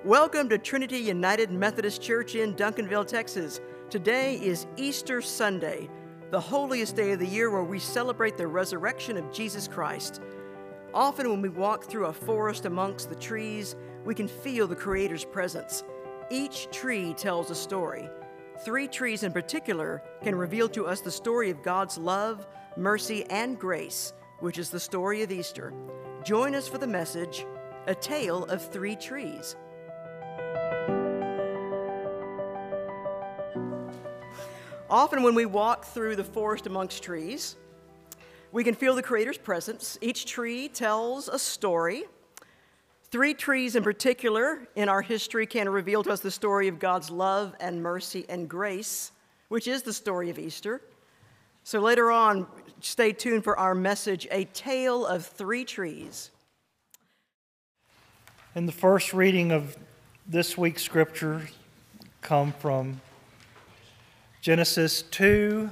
Welcome to Trinity United Methodist Church in Duncanville, Texas. Today is Easter Sunday, the holiest day of the year where we celebrate the resurrection of Jesus Christ. Often when we walk through a forest amongst the trees, we can feel the Creator's presence. Each tree tells a story. 3 trees in particular can reveal to us the story of God's love, mercy, and grace, which is the story of Easter. Join us for the message, A Tale of 3 Trees. Often when we walk through the forest amongst trees, we can feel the Creator's presence. Each tree tells a story. 3 trees in particular in our history can reveal to us the story of God's love and mercy and grace, which is the story of Easter. So later on, stay tuned for our message, A Tale of 3 Trees. And the first reading of this week's scriptures come from Genesis 2,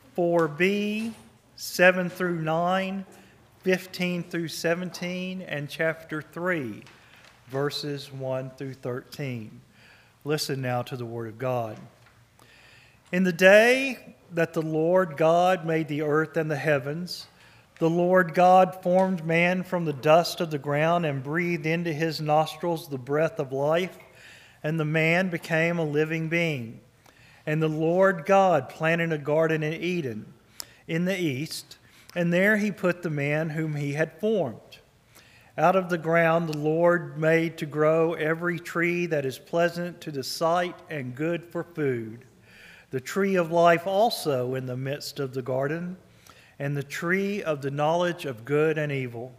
4b, 7 through 9, 15 through 17, and chapter 3, verses 1 through 13. Listen now to the word of God. In the day that the Lord God made the earth and the heavens, the Lord God formed man from the dust of the ground and breathed into his nostrils the breath of life, and the man became a living being. And the Lord God planted a garden in Eden in the east, and there he put the man whom he had formed. Out of the ground the Lord made to grow every tree that is pleasant to the sight and good for food, the tree of life also in the midst of the garden, and the tree of the knowledge of good and evil.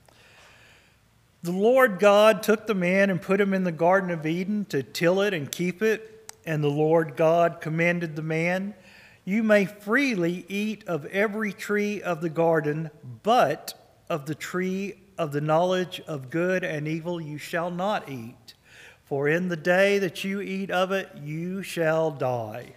The Lord God took the man and put him in the Garden of Eden to till it and keep it. And the Lord God commanded the man, "You may freely eat of every tree of the garden, but of the tree of the knowledge of good and evil you shall not eat. For in the day that you eat of it, you shall die."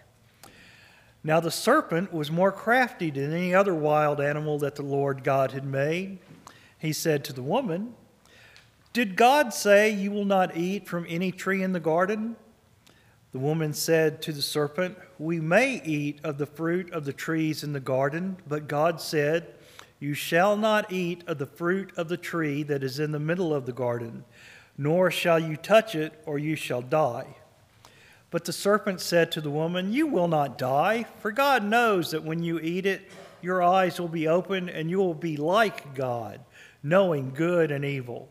Now the serpent was more crafty than any other wild animal that the Lord God had made. He said to the woman, "Did God say you will not eat from any tree in the garden?" The woman said to the serpent, "We may eat of the fruit of the trees in the garden, but God said, 'You shall not eat of the fruit of the tree that is in the middle of the garden, nor shall you touch it, or you shall die.' But the serpent said to the woman, 'You will not die, for God knows that when you eat it, your eyes will be opened, and you will be like God, knowing good and evil.'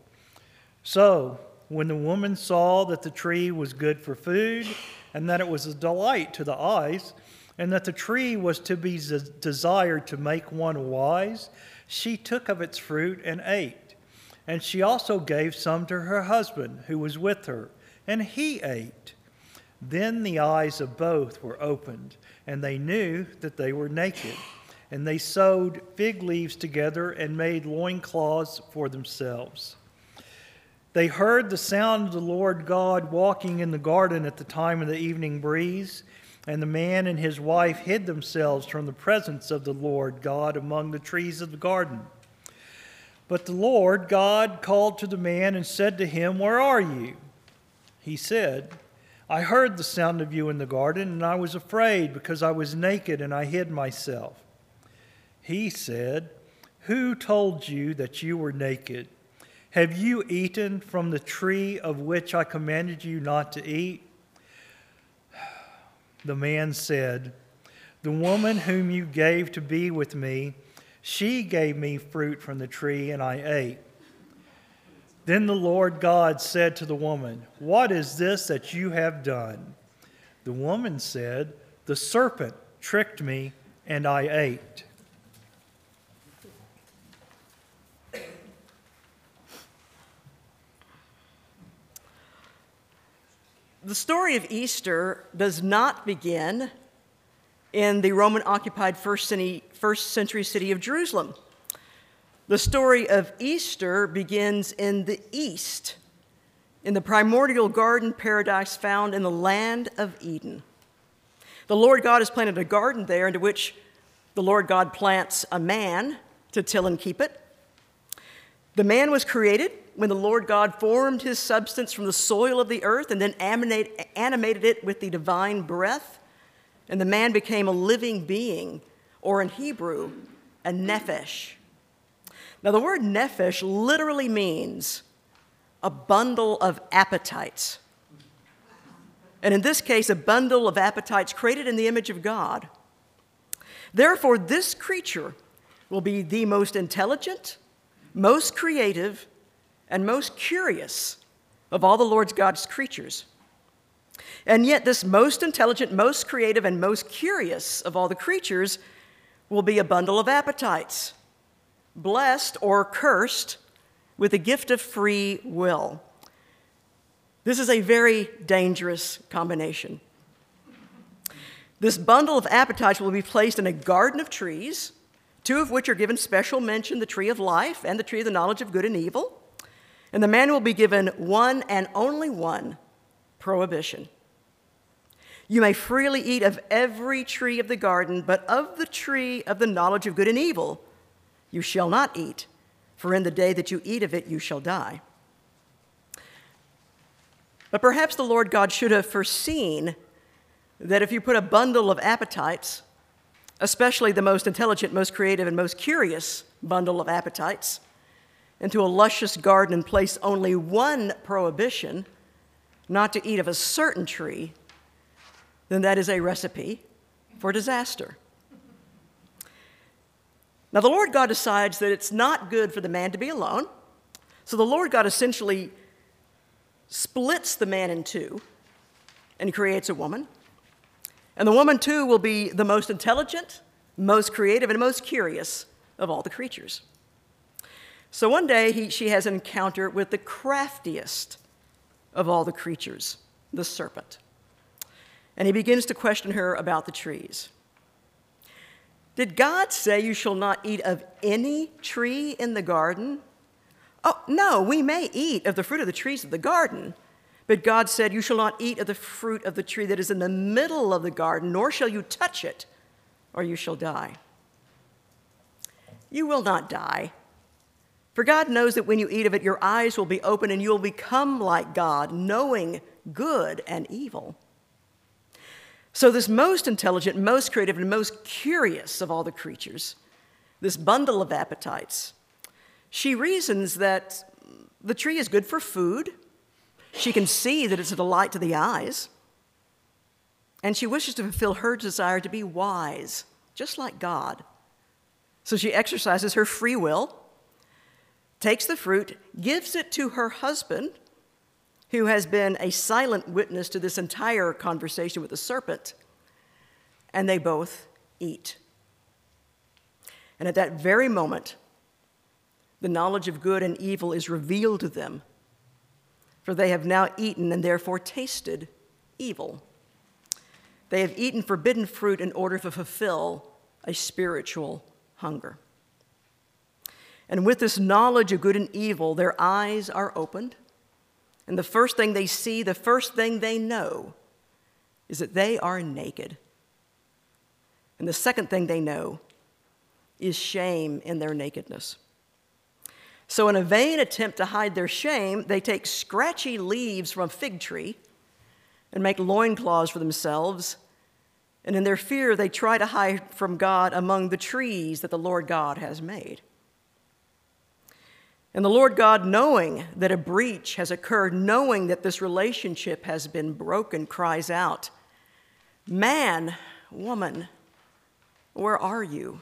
So when the woman saw that the tree was good for food, and that it was a delight to the eyes, and that the tree was to be desired to make one wise, she took of its fruit and ate. And she also gave some to her husband, who was with her, and he ate. Then the eyes of both were opened, and they knew that they were naked. And they sewed fig leaves together and made loincloths for themselves. They heard the sound of the Lord God walking in the garden at the time of the evening breeze, and the man and his wife hid themselves from the presence of the Lord God among the trees of the garden. But the Lord God called to the man and said to him, 'Where are you?' He said, 'I heard the sound of you in the garden, and I was afraid because I was naked and I hid myself.' He said, 'Who told you that you were naked? Have you eaten from the tree of which I commanded you not to eat?' The man said, 'The woman whom you gave to be with me, she gave me fruit from the tree, and I ate.' Then the Lord God said to the woman, 'What is this that you have done?' The woman said, 'The serpent tricked me, and I ate.'" The story of Easter does not begin in the Roman-occupied first century city of Jerusalem. The story of Easter begins in the East, in the primordial garden paradise found in the land of Eden. The Lord God has planted a garden there into which the Lord God plants a man to till and keep it. The man was created when the Lord God formed his substance from the soil of the earth and then animated it with the divine breath, and the man became a living being, or in Hebrew, a nephesh. Now, the word nephesh literally means a bundle of appetites. And in this case, a bundle of appetites created in the image of God. Therefore, this creature will be the most intelligent, most creative, and most curious of all the Lord God's creatures. And yet, this most intelligent, most creative, and most curious of all the creatures will be a bundle of appetites, blessed or cursed with the gift of free will. This is a very dangerous combination. This bundle of appetites will be placed in a garden of trees, two of which are given special mention, the tree of life and the tree of the knowledge of good and evil. And the man will be given one and only one prohibition. You may freely eat of every tree of the garden, but of the tree of the knowledge of good and evil you shall not eat, for in the day that you eat of it you shall die. But perhaps the Lord God should have foreseen that if you put a bundle of appetites, especially the most intelligent, most creative, and most curious bundle of appetites, into a luscious garden and place only one prohibition, not to eat of a certain tree, then that is a recipe for disaster. Now, the Lord God decides that it's not good for the man to be alone, so the Lord God essentially splits the man in two and creates a woman. And the woman, too, will be the most intelligent, most creative, and most curious of all the creatures. So one day, she has an encounter with the craftiest of all the creatures, the serpent. And he begins to question her about the trees. Did God say you shall not eat of any tree in the garden? Oh, no, we may eat of the fruit of the trees of the garden, but God said, you shall not eat of the fruit of the tree that is in the middle of the garden, nor shall you touch it, or you shall die. You will not die. For God knows that when you eat of it, your eyes will be open and you will become like God, knowing good and evil. So this most intelligent, most creative, and most curious of all the creatures, this bundle of appetites, she reasons that the tree is good for food. She can see that it's a delight to the eyes. And she wishes to fulfill her desire to be wise, just like God. So she exercises her free will, takes the fruit, gives it to her husband, who has been a silent witness to this entire conversation with the serpent, and they both eat. And at that very moment, the knowledge of good and evil is revealed to them, for they have now eaten and therefore tasted evil. They have eaten forbidden fruit in order to fulfill a spiritual hunger. And with this knowledge of good and evil, their eyes are opened. And the first thing they see, the first thing they know, is that they are naked. And the second thing they know is shame in their nakedness. So in a vain attempt to hide their shame, they take scratchy leaves from a fig tree and make loincloths for themselves. And in their fear, they try to hide from God among the trees that the Lord God has made. And the Lord God, knowing that a breach has occurred, knowing that this relationship has been broken, cries out, "Man, woman, where are you?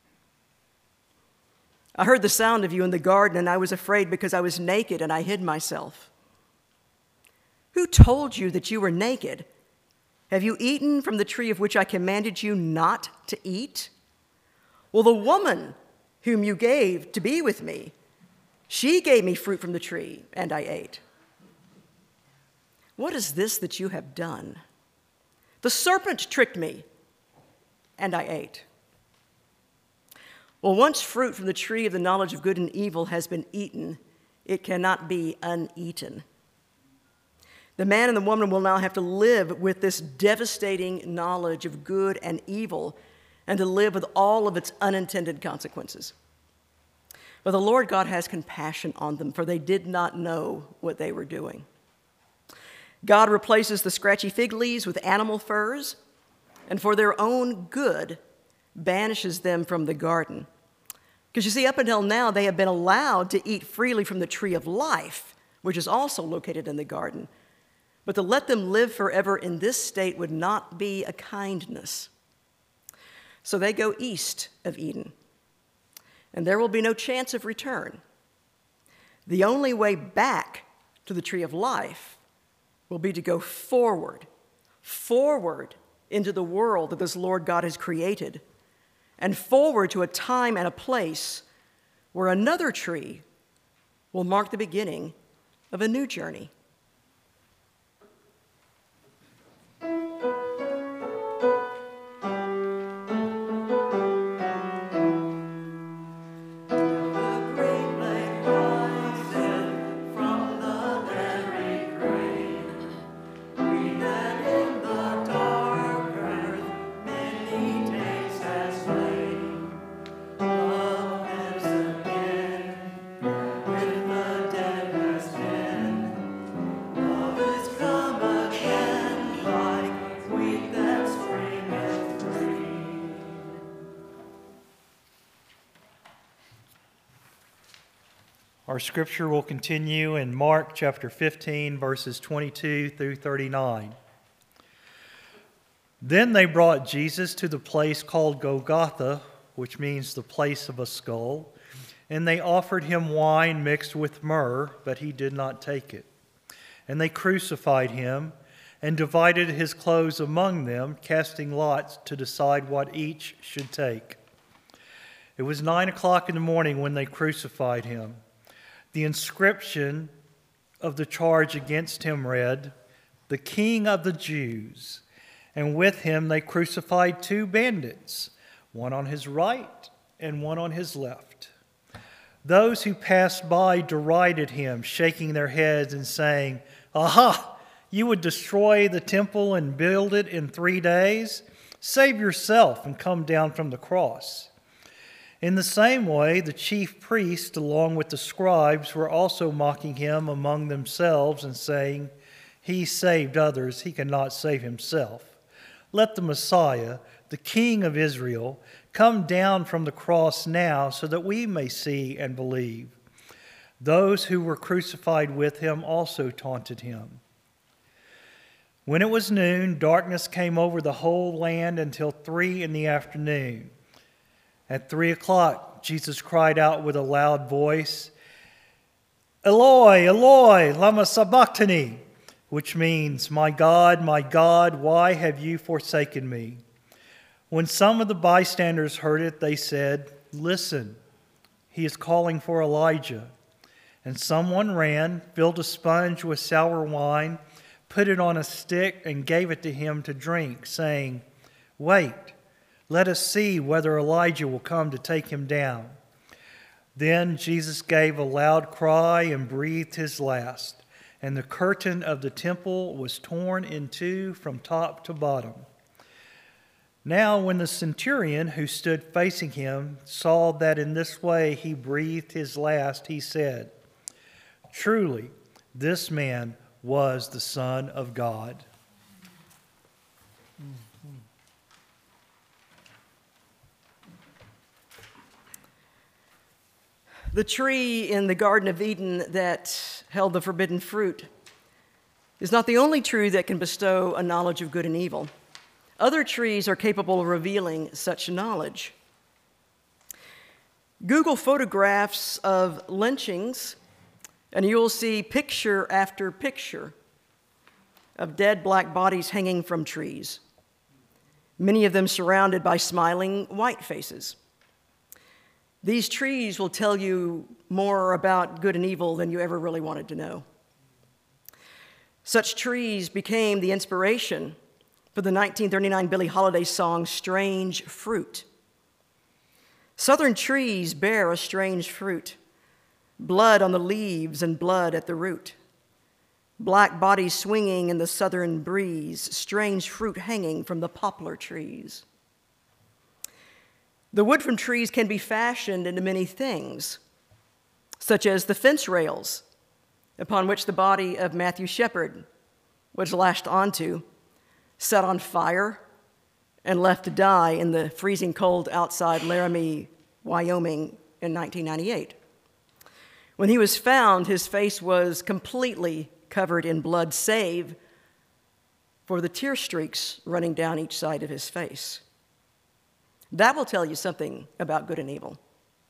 I heard the sound of you in the garden, and I was afraid because I was naked and I hid myself. Who told you that you were naked? Have you eaten from the tree of which I commanded you not to eat? Well, the woman whom you gave to be with me, she gave me fruit from the tree, and I ate. What is this that you have done? The serpent tricked me, and I ate." Well, once fruit from the tree of the knowledge of good and evil has been eaten, it cannot be uneaten. The man and the woman will now have to live with this devastating knowledge of good and evil and to live with all of its unintended consequences. But the Lord God has compassion on them, for they did not know what they were doing. God replaces the scratchy fig leaves with animal furs, and for their own good, banishes them from the garden. Because you see, up until now, they have been allowed to eat freely from the tree of life, which is also located in the garden. But to let them live forever in this state would not be a kindness. So they go east of Eden, and there will be no chance of return. The only way back to the tree of life will be to go forward into the world that this Lord God has created, and forward to a time and a place where another tree will mark the beginning of a new journey. Our scripture will continue in Mark chapter 15, verses 22 through 39. Then they brought Jesus to the place called Golgotha, which means the place of a skull, and they offered him wine mixed with myrrh, but he did not take it. And they crucified him and divided his clothes among them, casting lots to decide what each should take. It was 9 o'clock in the morning when they crucified him. The inscription of the charge against him read, "The King of the Jews." And with him they crucified 2 bandits, one on his right and one on his left. Those who passed by derided him, shaking their heads and saying, "Aha! You would destroy the temple and build it in 3 days? Save yourself and come down from the cross." In the same way, the chief priests, along with the scribes, were also mocking him among themselves and saying, "He saved others, he cannot save himself. Let the Messiah, the King of Israel, come down from the cross now so that we may see and believe." Those who were crucified with him also taunted him. When it was noon, darkness came over the whole land until 3 p.m. At 3 o'clock, Jesus cried out with a loud voice, "Eloi, Eloi, lama sabachthani," which means, my God, why have you forsaken me?" When some of the bystanders heard it, they said, "Listen, he is calling for Elijah." And someone ran, filled a sponge with sour wine, put it on a stick, and gave it to him to drink, saying, "Wait, let us see whether Elijah will come to take him down." Then Jesus gave a loud cry and breathed his last, and the curtain of the temple was torn in two from top to bottom. Now when the centurion who stood facing him saw that in this way he breathed his last, he said, "Truly, this man was the Son of God." The tree in the Garden of Eden that held the forbidden fruit is not the only tree that can bestow a knowledge of good and evil. Other trees are capable of revealing such knowledge. Google photographs of lynchings, and you will see picture after picture of dead black bodies hanging from trees, many of them surrounded by smiling white faces. These trees will tell you more about good and evil than you ever really wanted to know. Such trees became the inspiration for the 1939 Billie Holiday song, "Strange Fruit." Southern trees bear a strange fruit, blood on the leaves and blood at the root. Black bodies swinging in the southern breeze, strange fruit hanging from the poplar trees. The wood from trees can be fashioned into many things. such as the fence rails upon which the body of Matthew Shepard was lashed onto, set on fire, and left to die in the freezing cold outside Laramie, Wyoming in 1998. When he was found, his face was completely covered in blood, save for the tear streaks running down each side of his face. That will tell you something about good and evil.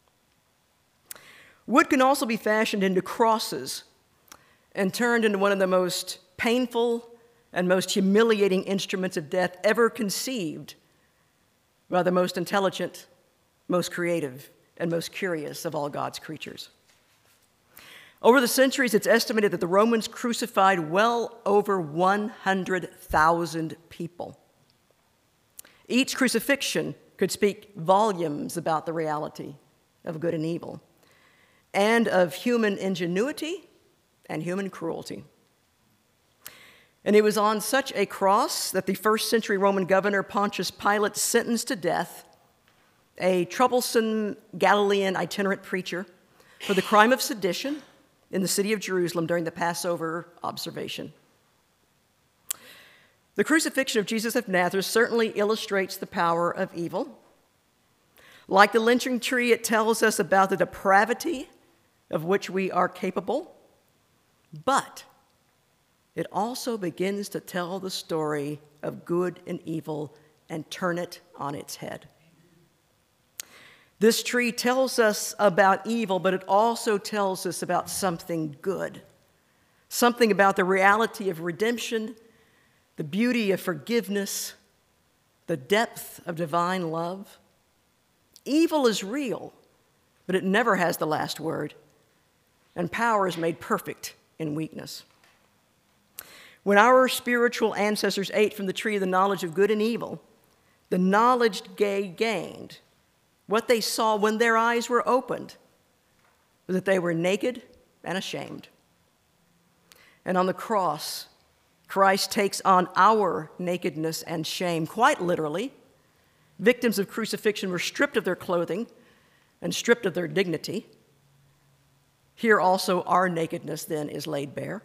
Wood can also be fashioned into crosses and turned into one of the most painful and most humiliating instruments of death ever conceived by the most intelligent, most creative, and most curious of all God's creatures. Over the centuries, it's estimated that the Romans crucified well over 100,000 people. Each crucifixion could speak volumes about the reality of good and evil, and of human ingenuity and human cruelty. And it was on such a cross that the first century Roman governor Pontius Pilate sentenced to death a troublesome Galilean itinerant preacher for the crime of sedition in the city of Jerusalem during the Passover observation. The crucifixion of Jesus of Nazareth certainly illustrates the power of evil. Like the lynching tree, it tells us about the depravity of which we are capable, but it also begins to tell the story of good and evil and turn it on its head. This tree tells us about evil, but it also tells us about something good, something about the reality of redemption, the beauty of forgiveness, the depth of divine love. Evil is real, but it never has the last word, and power is made perfect in weakness. When our spiritual ancestors ate from the tree of the knowledge of good and evil, the knowledge they gained, what they saw when their eyes were opened, was that they were naked and ashamed. And on the cross, Christ takes on our nakedness and shame, quite literally. Victims of crucifixion were stripped of their clothing and stripped of their dignity. Here also our nakedness then is laid bare.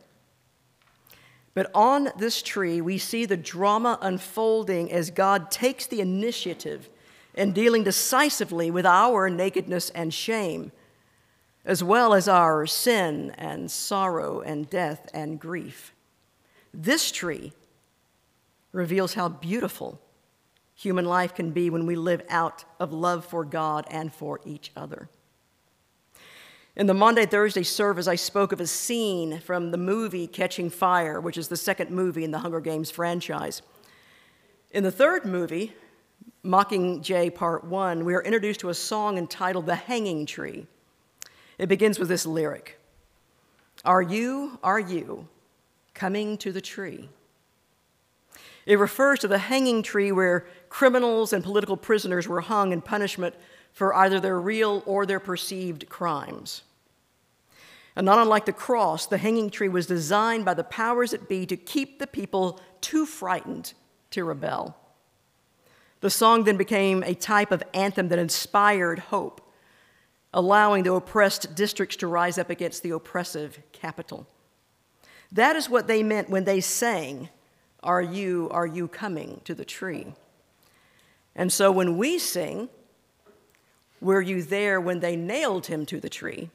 But on this tree, we see the drama unfolding as God takes the initiative in dealing decisively with our nakedness and shame, as well as our sin and sorrow and death and grief. This tree reveals how beautiful human life can be when we live out of love for God and for each other. In the Maundy Thursday service, I spoke of a scene from the movie Catching Fire, which is the second movie in the Hunger Games franchise. In the third movie, Mockingjay Part 1, we are introduced to a song entitled The Hanging Tree. It begins with this lyric: are you coming to the tree? It refers to the hanging tree where criminals and political prisoners were hung in punishment for either their real or their perceived crimes. And not unlike the cross, the hanging tree was designed by the powers that be to keep the people too frightened to rebel. The song then became a type of anthem that inspired hope, allowing the oppressed districts to rise up against the oppressive capital. That is what they meant when they sang, are you coming to the tree? And so when we sing, were you there when they nailed him to the tree?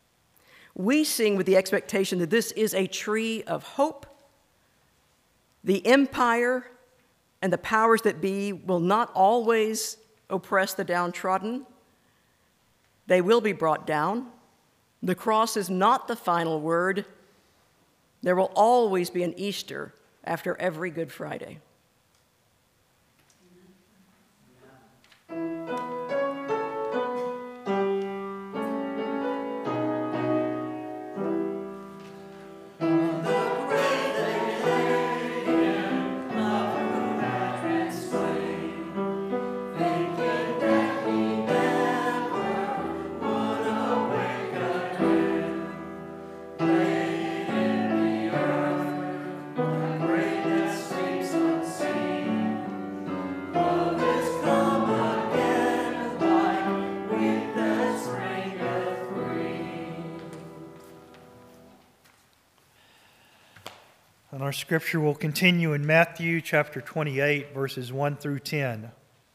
We sing with the expectation that this is a tree of hope. The empire and the powers that be will not always oppress the downtrodden. They will be brought down. The cross is not the final word. There will always be an Easter after every Good Friday. And our scripture will continue in Matthew chapter 28, verses 1 through 10.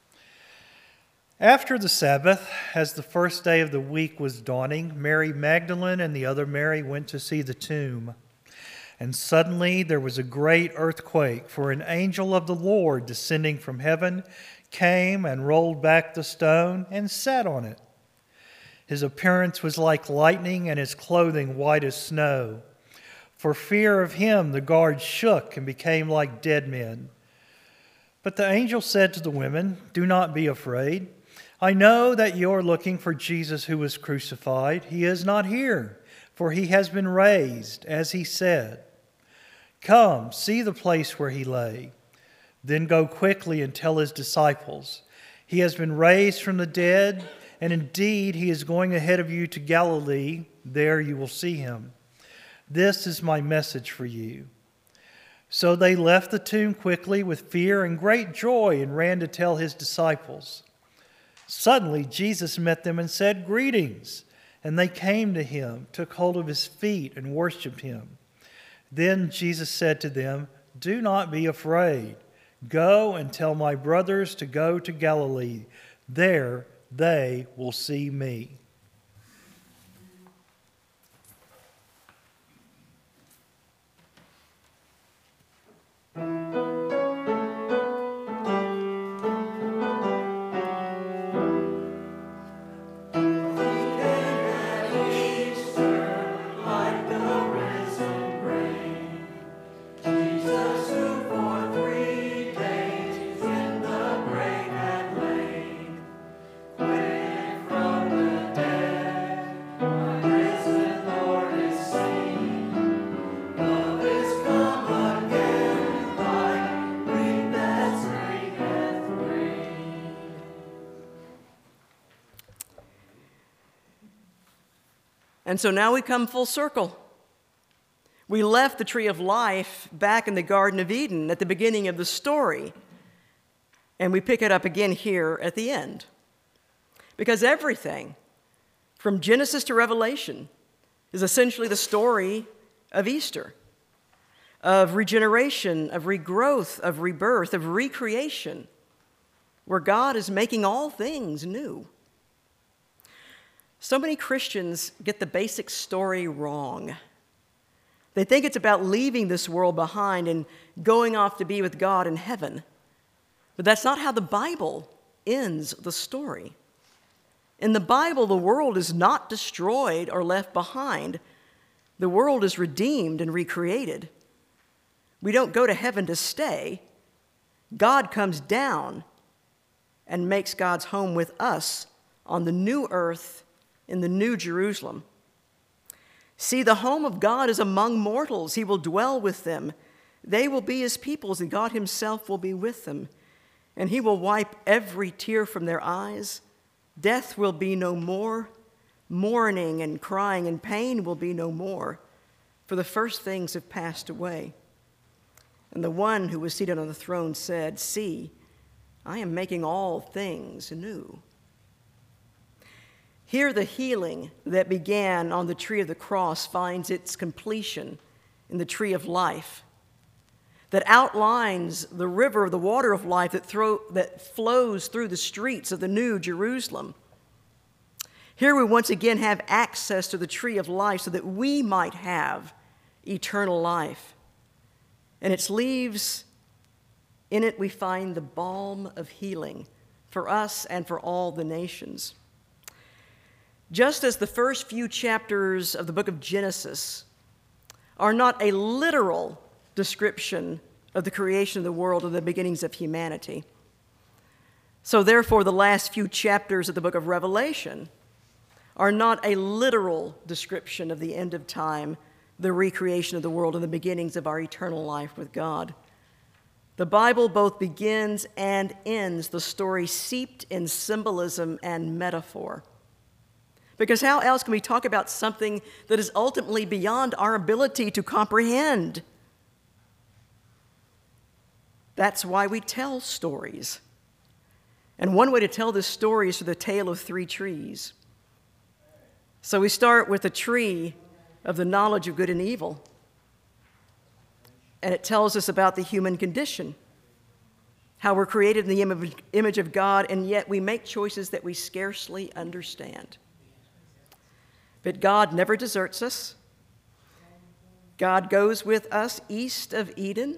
After the Sabbath, as the first day of the week was dawning, Mary Magdalene and the other Mary went to see the tomb. And suddenly there was a great earthquake, for an angel of the Lord descending from heaven came and rolled back the stone and sat on it. His appearance was like lightning and his clothing white as snow. For fear of him, the guards shook and became like dead men. But the angel said to the women, "Do not be afraid. I know that you are looking for Jesus who was crucified. He is not here, for he has been raised, as he said. Come, see the place where he lay. Then go quickly and tell his disciples, he has been raised from the dead, and indeed he is going ahead of you to Galilee. There you will see him. This is my message for you." So they left the tomb quickly with fear and great joy and ran to tell his disciples. Suddenly Jesus met them and said, "Greetings." And they came to him, took hold of his feet, and worshipped him. Then Jesus said to them, "Do not be afraid. Go and tell my brothers to go to Galilee. There they will see me." And so now we come full circle. We left the tree of life back in the Garden of Eden at the beginning of the story, and we pick it up again here at the end. Because everything, from Genesis to Revelation, is essentially the story of Easter, of regeneration, of regrowth, of rebirth, of recreation, where God is making all things new. So many Christians get the basic story wrong. They think it's about leaving this world behind and going off to be with God in heaven. But that's not how the Bible ends the story. In the Bible, the world is not destroyed or left behind. The world is redeemed and recreated. We don't go to heaven to stay. God comes down and makes God's home with us on the new earth in the new Jerusalem. See, the home of God is among mortals. He will dwell with them. They will be his peoples, and God himself will be with them. And he will wipe every tear from their eyes. Death will be no more. Mourning and crying and pain will be no more, for the first things have passed away. And the one who was seated on the throne said, "See, I am making all things new." Here the healing that began on the tree of the cross finds its completion in the tree of life that outlines the river of the water of life that flows through the streets of the new Jerusalem. Here we once again have access to the tree of life so that we might have eternal life. And its leaves, in it we find the balm of healing for us and for all the nations. Just as the first few chapters of the book of Genesis are not a literal description of the creation of the world or the beginnings of humanity, so therefore the last few chapters of the book of Revelation are not a literal description of the end of time, the recreation of the world, and the beginnings of our eternal life with God. The Bible both begins and ends the story seeped in symbolism and metaphor. Because how else can we talk about something that is ultimately beyond our ability to comprehend? That's why we tell stories. And one way to tell this story is through the tale of three trees. So we start with the tree of the knowledge of good and evil. And it tells us about the human condition, how we're created in the image of God, and yet we make choices that we scarcely understand. But God never deserts us. God goes with us east of Eden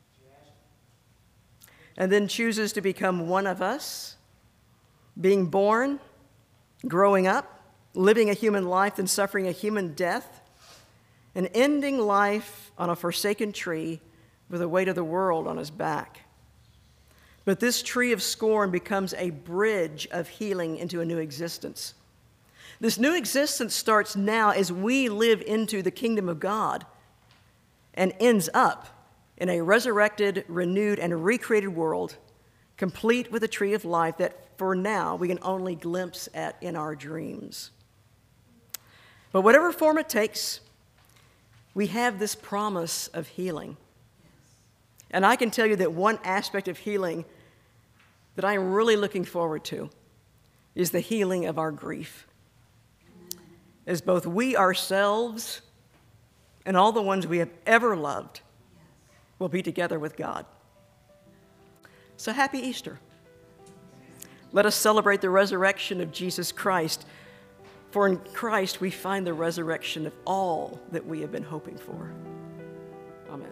and then chooses to become one of us, being born, growing up, living a human life and suffering a human death, and ending life on a forsaken tree with the weight of the world on his back. But this tree of scorn becomes a bridge of healing into a new existence. This new existence starts now as we live into the kingdom of God and ends up in a resurrected, renewed, and recreated world, complete with a tree of life that for now we can only glimpse at in our dreams. But whatever form it takes, we have this promise of healing. And I can tell you that one aspect of healing that I am really looking forward to is the healing of our grief. As both we ourselves and all the ones we have ever loved will be together with God. So happy Easter. Let us celebrate the resurrection of Jesus Christ, for in Christ we find the resurrection of all that we have been hoping for. Amen.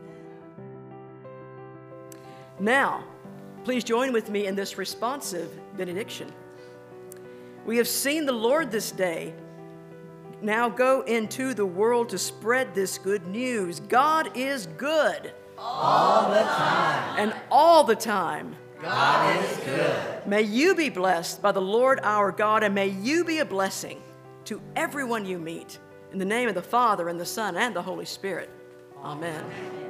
Now, please join with me in this responsive benediction. We have seen the Lord this day. Now go into the world to spread this good news. God is good. All the time. And all the time. God is good. May you be blessed by the Lord our God, and may you be a blessing to everyone you meet. In the name of the Father, and the Son, and the Holy Spirit. Amen.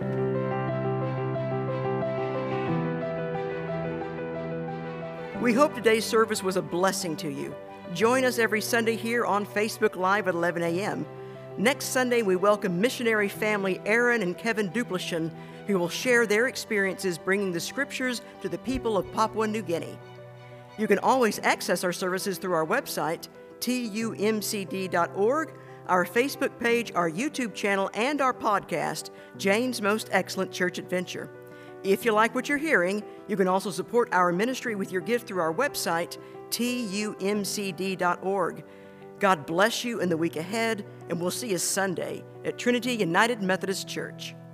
We hope today's service was a blessing to you. Join us every Sunday here on Facebook Live at 11 a.m. Next Sunday, we welcome missionary family Aaron and Kevin Duplashin, who will share their experiences bringing the Scriptures to the people of Papua New Guinea. You can always access our services through our website, tumcd.org, our Facebook page, our YouTube channel, and our podcast, Jane's Most Excellent Church Adventure. If you like what you're hearing, you can also support our ministry with your gift through our website, tumcd.org. God bless you in the week ahead, and we'll see you Sunday at Trinity United Methodist Church.